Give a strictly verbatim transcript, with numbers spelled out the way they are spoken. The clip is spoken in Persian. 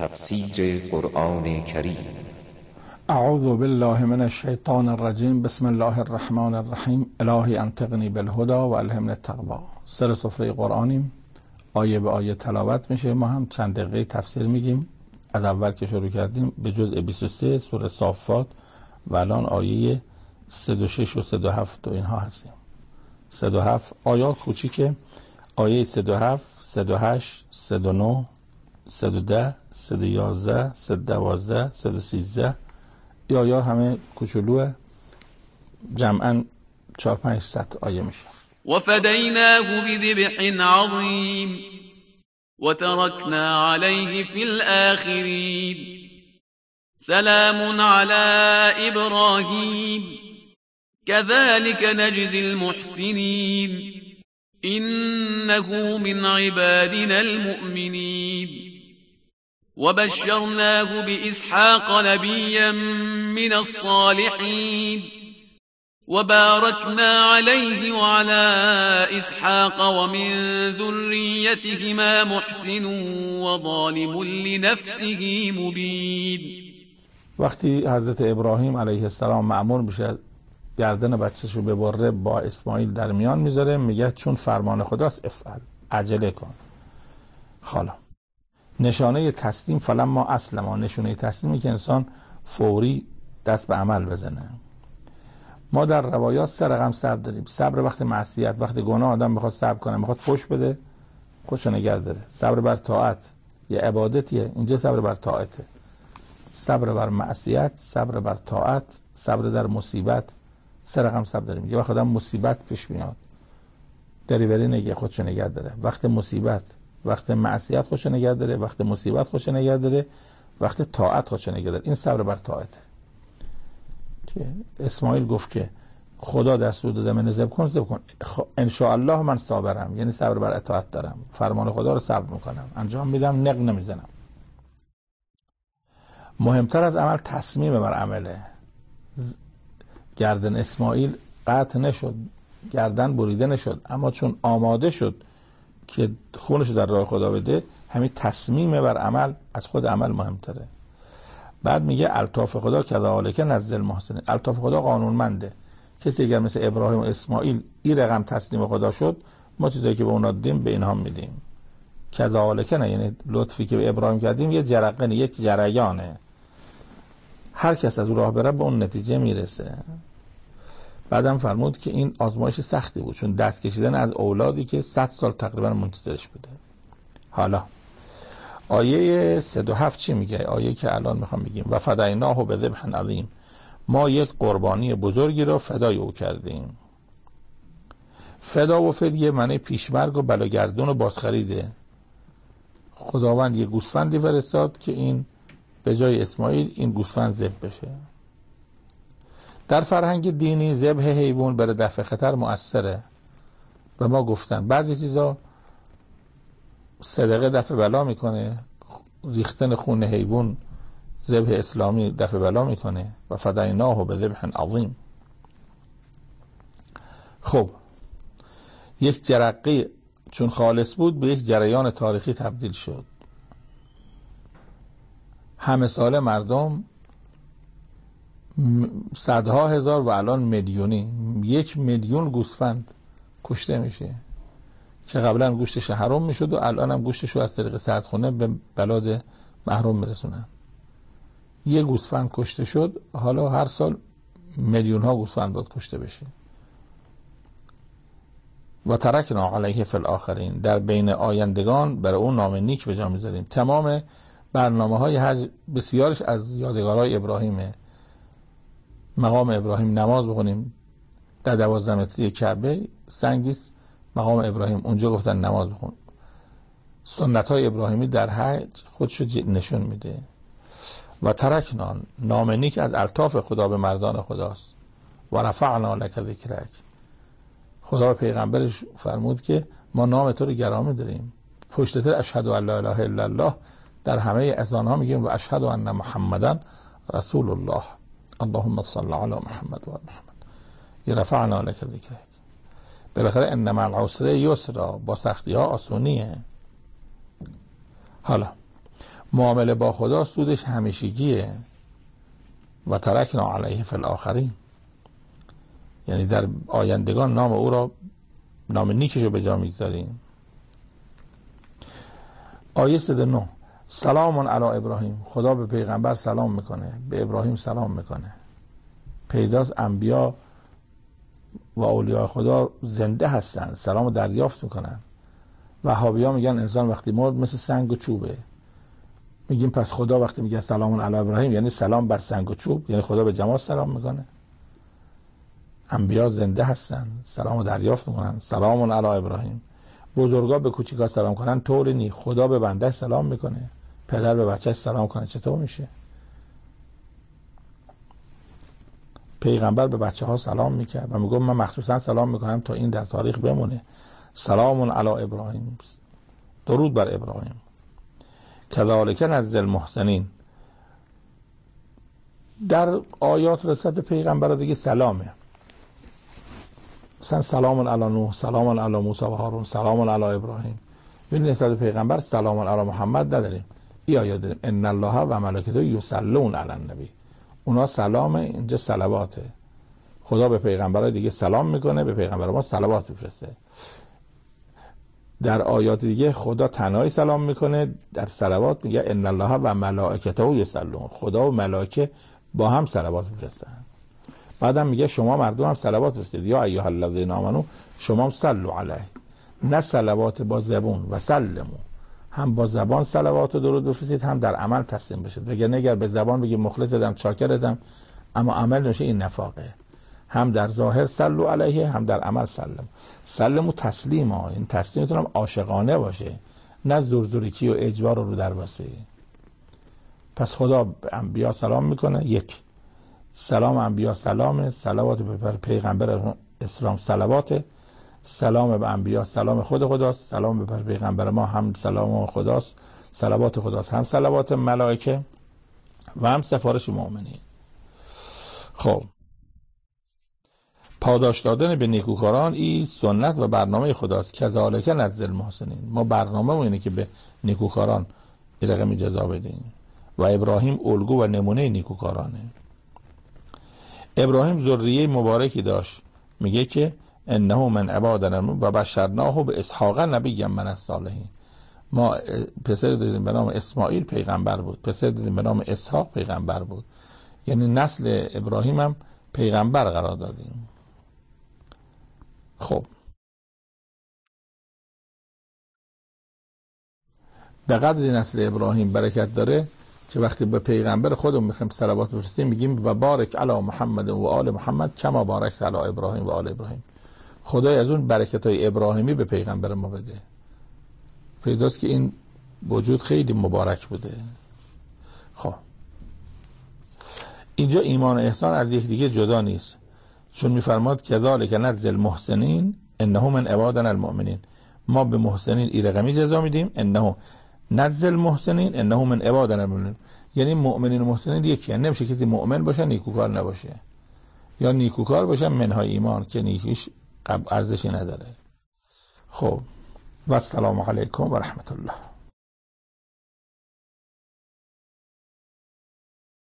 تفسیر قرآن کریم. اعوذ بالله من الشیطان الرجیم. بسم الله الرحمن الرحیم. الهی انطقنی بالهدى و الهمنی التقوی. سر سفره قرآنیم، آیه به آیه تلاوت میشه. ما هم چند دقیقه تفسیر میگیم. از اول که شروع کردیم به جزء بیست و سه سوره صافات و الان آیه صد و شش و صد و هفت و اینها هستیم. صد و هفت آیات کوچیکه، آیه صد و هفت، صد و هشت، صد و نه، صد و ده، صد و یازده، صد و دوازده، صد و سیزده. این آیه همه کوچولوه، جمعاً چهار پنج ست آیه میشه. و فدیناه بذبح عظیم و ترکنا علیه فی الاخرین سلام علی ابراهیم كذلك نجزي المحسنين إنه من عبادنا المؤمنين وبشرناه بإسحاق نبيا من الصالحين وباركنا عليه وعلى إسحاق ومن ذريتهما محسن وظالم لنفسه مبين. وقتی حضرت ابراهیم علیه السلام مأمور میشه گردن بچه‌شو ببره، با اسماعیل در میان میذاره، میگه چون فرمان خداست افعل، عجله کن. حالا نشانه تسلیم فلما اسلم، نشانه تسلیمی که انسان فوری دست به عمل بزنه. ما در روایات سه رقم صبر داریم. صبر وقت معصیت، وقت گناه آدم میخواد صبر کنه، میخواد فوش بده، خودشو نگه داره. صبر بر طاعت یه عبادتیه، اینجا صبر بر طاعته. صبر بر معصیت، صبر بر طاعت، صبر در مصیبت. سه رقم صبر داریم. یه وقت آدم مصیبت پیش میاد، دریوری نگه، خودشو نگه داره. وقت مصیبت، وقت معصیت خودشو نگه داره. وقت مصیبت خودشو نگه داره. وقت طاعت خودشو نگه داره. این صبر بر طاعته. اسماعیل گفت که خدا دستور داده من ذبح کن، ذبح کن. ان شاء الله من صابرم، یعنی صبر بر اطاعت دارم، فرمان خدا رو صبر میکنم، انجام میدم، نق نمیزنم. مهمتر از عمل تصمیم بر عمله. گردن اسماعیل قطع نشد، گردن بریده نشد، اما چون آماده شد که خونش در راه خدا بده، همین تصمیم بر عمل از خود عمل مهمتره. بعد میگه الطاف خدا کذالک نجزی المحسنین. الطاف خدا قانونمنده. کسی اگر مثل ابراهیم و اسماعیل این رقم تسلیم خدا شد، ما چیزایی که به اونا دادیم به اینها میدیم. کذالک نه، یعنی لطفی که به ابراهیم کردیم یه جرقه، یک جریانه. هر کس از او راه بره به اون نتیجه میرسه. بعدم فرمود که این آزمایش سختی بود، چون دست کشیدن از اولادی که صد سال تقریبا منتظرش بوده. حالا آیه صد و هفت چی میگه؟ آیه که الان میخوام بگیم و فدیناه بذبح عظیم، ما یک قربانی بزرگی رو فدای او کردیم. فدا و فدیه معنی پیشمرگ و بلاگردون و بازخریده. خداوند یه گوسفندی فرستاد که این به جای اسماعیل این گوسفند ذبح بشه. در فرهنگ دینی ذبح حیوان برای دفع خطر مؤثره. به ما گفتن بعضی چیزا صدقه دفع بلا میکنه، ریختن خون حیوان ذبح اسلامی دفع بلا میکنه. و فدیناه بذبح عظیم. خب یک جرقه چون خالص بود به یک جریان تاریخی تبدیل شد. همه ساله مردم صدها هزار و الان میلیونی، یک میلیون گوسفند کشته میشه که قبلا گوشتش حرام میشد و الان هم گوشتش رو از طریق سردخونه به بلاد محروم میرسونن. یه گوسفند کشته شد، حالا هر سال میلیون ها گوسفند باید کشته بشه. و ترکنا علیه فی الاخرین، در بین آیندگان برای اون نام نیک به جا میذاریم. تمام برنامه های حج بسیارش از یادگارهای ابراهیمه. مقام ابراهیم نماز بخونیم، در دوازده متری کعبه سنگیست مقام ابراهیم، اونجا گفتن نماز بخون. سنت های ابراهیمی در حج خودشو نشون میده. و ترکنا، نام نیک از الطاف خدا به مردان خداست. و رفعنا لک ذکرک، خدا به پیغمبرش فرمود که ما نام تو رو گرامی داریم. پشتتر اشهد ان لا اله الا الله در همه اذان ها میگیم و اشهد ان محمدن رسول الله، اللهم صل علی محمد و آل محمد. رفعنا لک ذکرک. بالاخره ان مع العسر یسرا، با سختی ها آسونیه. حالا معامله با خدا سودش همیشگیه. و ترکنا علیه فی الاخرین، یعنی در آیندگان نام او را، نام نیکش رو به جا میگذاریم. آیه صد و نه، سلام علی ابراهیم، خدا به پیغمبر سلام میکنه، به ابراهیم سلام میکنه. پیداست انبیا و اولیاء خدا زنده هستن، سلام دریافت میکنن. وهابی‌ها میگن انسان وقتی مرد مثل سنگ و چوبه. میگیم پس خدا وقتی میگه سلام علی ابراهیم یعنی سلام بر سنگ و چوب، یعنی خدا به جماعت سلام میکنه. انبیا زنده هستن، سلام دریافت میکنن. سلام علی ابراهیم. بزرگا به کوچیکا سلام کنن طوری نی، خدا به بنده سلام میکنه. پدر به بچه‌ش سلام کنه چطور میشه؟ پیغمبر به بچه ها سلام میکرد و میگم من مخصوصا سلام میکنم تا این در تاریخ بمونه. سلام علی ابراهیم، درود بر ابراهیم. کذالک نجزی المحسنین. در آیات رسالت پیغمبر دیگه سلامه، مثلا سلام علی نوح، سلام علی موسی و هارون، سلام علی ابراهیم. ببین نسبت به پیغمبر سلام علی محمد نداریم. این آیات داریم ان الله و ملائکته یصلون علی النبی. اونا سلامه، اینجا صلواته. خدا به پیغمبرای دیگه سلام میکنه، به پیغمبر ما صلوات میفرسته. در آیات دیگه خدا تنهایی سلام میکنه، در صلوات میگه ان الله و ملائکته یصلون. خدا و ملائکه با هم صلوات میفرستن. بعدم میگه شما مردم هم صلوات فرستید، یا ایها الذین آمنو، شما هم صلوا علیه. نه صلوات با زبون و سلمو، هم با زبان صلوات و درود بفرستید، هم در عمل تسلیم بشید. وگرنه اگر به زبان بگی مخلصم چاکرتم اما عمل نشه، این نفاقه. هم در ظاهر صلوا علیه، هم در عمل سلم. سلمو تسلیم ها، این تسلیمتون هم عاشقانه باشه، نه زورزوریکی و اجبار رو در باسی. پس خدا به انبیا سلام میکنه. یک، سلام انبیا سلامه، صلوات به پیغمبر اسلام صلواته. سلام به انبیا سلام خود خداست، سلام به پیغمبر ما هم سلام خداست، صلوات خداست، هم صلوات ملائکه و هم سفارش مؤمنین. خب پاداش دادن به نیکوکاران این سنت و برنامه خداست. کذالک نجزی المحسنین. ما برنامه اینه که به نیکوکاران رقم جزا بدیم و ابراهیم الگو و نمونه نیکوکارانه. ابراهیم ذریه مبارکی داشت، میگه که انه من عبادنا و بشرناه به اسحاق نبی من الصالحین. ما پسر دادیم به نام اسماعیل پیغمبر بود، پسر دادیم به نام اسحاق پیغمبر بود، یعنی نسل ابراهیم هم پیغمبر قرار دادیم. خب به قدر نسل ابراهیم برکت داره که وقتی به پیغمبر خودمون میخوایم صلوات بفرستیم میگیم و بارک علی محمد و آل محمد کما بارکت علی ابراهیم و آل ابراهیم. خدای از اون برکت‌های ابراهیمی به پیغمبر ما بده. پیداست که این وجود خیلی مبارک بوده. خب اینجا ایمان و احسان از یک دیگه جدا نیست، چون میفرماد کذالک نجزی المحسنین انه من عبادنا المؤمنین. ما به محسنین ای رقمی جزا میدیم، انه نجزی المحسنین انه من عبادنا المؤمنین. یعنی مؤمنین و محسنین یکی، یعنی نمیشه کسی مؤمن باشه نیکوکار نباشه، یا نیکوکار باشه منهای ایمان که نیکیش ارزشی نداره. خب و السلام علیکم و رحمت الله.